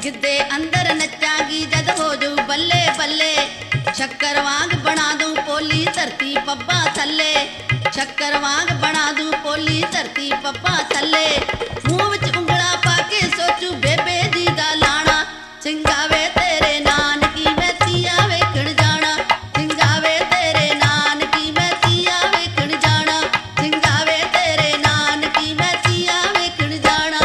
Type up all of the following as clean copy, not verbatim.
ਗਿੱਧੇ ਅੰਦਰ ਨੱਚਾਂਗੀ ਜਦ ਹੋ ਜਾਊ ਬੱਲੇ ਬੱਲੇ। ਸ਼ੱਕਰ ਵਾਂਗ ਬਣਾ ਦੂੰ ਪੋਲੀ ਧਰਤੀ ਪੱਬਾਂ ਥੱਲੇ। ਸ਼ੱਕਰ ਵਾਂਗ ਬਣਾ ਦੂੰ ਪੋਲੀ ਧਰਤੀ ਪੱਬਾਂ ਥੱਲੇ। ਮੂੰਹ ਵਿੱਚ ਉਂਗਲਾਂ ਪਾ ਕੇ ਸੋਚੂ ਬੇਬੇ ਜੀ ਦਾ ਲਾਣਾ। ਸਿੰਗਾਵੇ ਤੇਰੇ ਨਾਨਕੀ ਮੈਂ ਤੀਆਂ ਵੇਖਣ ਜਾਣਾ। ਸਿੰਗਾਵੇ ਤੇਰੇ ਨਾਨਕੀ ਮੈਂ ਤੀਆਂ ਵੇਖਣ ਜਾਣਾ। ਸਿੰਗਾਵੇ ਤੇਰੇ ਨਾਨਕੀ ਮੈਂ ਤੀਆਂ ਵੇਖਣ ਜਾਣਾ।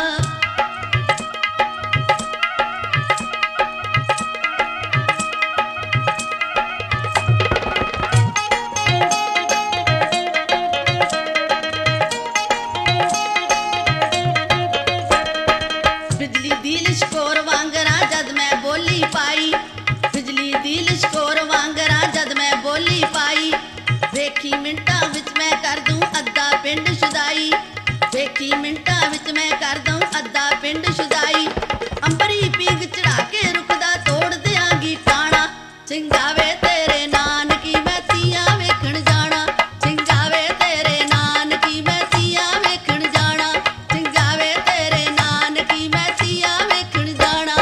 ਬਿਜਲੀ ਦੀ ਲਿਸ਼ਕੋਰ ਵਾਂਗਰਾਂ ਜਦ ਮੈਂ ਬੋਲੀ ਪਾਈ। ਬਿਜਲੀ ਦੀ ਲਿਸ਼ਕੋਰ ਵਾਂਗਰਾਂ ਜਦ ਮੈਂ ਬੋਲੀ ਪਾਈ। ਵੇਖੀ ਮਿੰਟਾਂ ਵਿੱਚ ਮੈਂ ਕਰ ਦੂੰ ਅੱਧਾ ਪਿੰਡ ਸ਼ੁਦਾਈ। ਵੇਖੀ ਮਿੰਟਾਂ ਵਿੱਚ ਮੈਂ ਕਰ ਦੂੰ ਅੱਧਾ ਪਿੰਡ ਸ਼ੁਦਾਈ। ਅੰਬਰੀ ਪੀਂਗ ਚੜਾ ਕੇ ਰੁਕਦਾ ਤੋੜ ਦਿਆਂਗੀ ਟਾਣਾ। ਸਿੰਗਾਵੇ ਤੇਰੇ ਨਾਨਕੀ ਮੈਂ ਤੀਆਂ ਵੇਖਣ ਜਾਣਾ। ਸਿੰਗਾਵੇ ਤੇਰੇ ਨਾਨਕੀ ਮੈਂ ਤੀਆਂ ਵੇਖਣ ਜਾਣਾ। ਸਿੰਗਾਵੇ ਤੇਰੇ ਨਾਨਕੀ ਮੈਂ ਤੀਆਂ ਵੇਖਣ ਜਾਣਾ।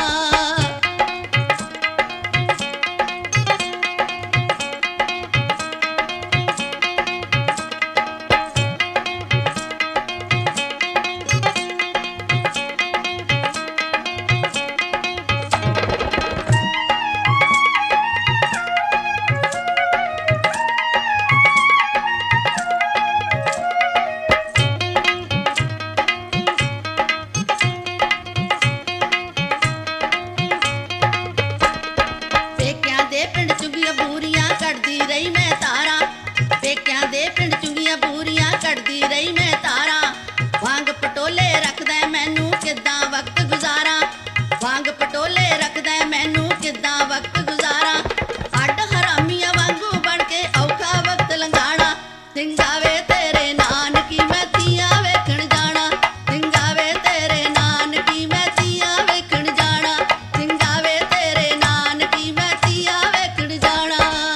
ਪੇਕਿਆਂ ਦੇ ਪਿੰਡ ਚੁੰਗੀਆਂ ਬੂਰੀਆਂ ਕੱਢਦੀ ਰਹੀ ਮੈਂ ਤਾਰਾਂ। ਪੇਕਿਆਂ ਦੇ ਪਿੰਡ ਚੁੰਗੀਆਂ ਬੂਰੀਆਂ ਕੱਢਦੀ ਰਹੀ ਮੈਂ ਤਾਰਾਂ। ਵਾਂਗ ਪਟੋਲੇ ਰੱਖਦਾ ਮੈਨੂੰ ਕਿੱਦਾਂ ਵਕਤ ਗੁਜ਼ਾਰਾਂ। ਵਾਂਗ ਪਟੋਲੇ ਰੱਖਦਾ ਮੈਨੂੰ ਕਿੱਦਾਂ ਵਕਤ ਗੁਜ਼ਾਰਾਂ। ਅੱਡ ਹਰਾਮੀਆਂ ਵਾਂਗੂ ਬਣ ਕੇ ਔਖਾ ਵਕਤ ਲੰਘਾਣਾ। ਸਿੰਗਾਵੇ ਤੇਰੇ ਨਾਨਕੀ ਮੈਂ ਤੀਆਂ ਵੇਖਣ ਜਾਣਾ। ਸਿੰਗਾਵੇ ਤੇਰੇ ਨਾਨਕੀ ਮੈਂ ਤੀਆਂ ਵੇਖਣ ਜਾਣਾ। ਸਿੰਗਾਵੇ ਤੇਰੇ ਨਾਨਕੀ ਮੈਂ ਤੀਆਂ ਵੇਖਣ ਜਾਣਾ।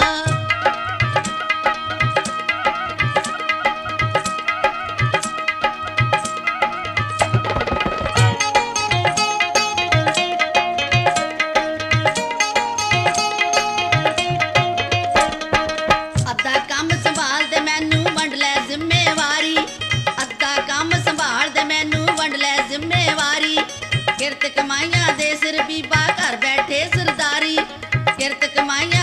ਅੱਧਾ ਕੰਮ ਸੰਭਾਲ ਦੇ ਮੈਨੂੰ ਵੰਡ ਲੈ ਜ਼ਿੰਮੇਵਾਰੀ। ਅੱਧਾ ਕੰਮ ਸੰਭਾਲ ਦੇ ਮੈਨੂੰ ਵੰਡ ਲੈ ਜ਼ਿੰਮੇਵਾਰੀ। ਕਿਰਤ ਕਮਾਈਆਂ ਦੇ ਸਿਰ ਬੀਬਾ ਘਰ ਬੈਠੇ ਸਰਦਾਰੀ। ਕਿਰਤ ਕਮਾਈਆਂ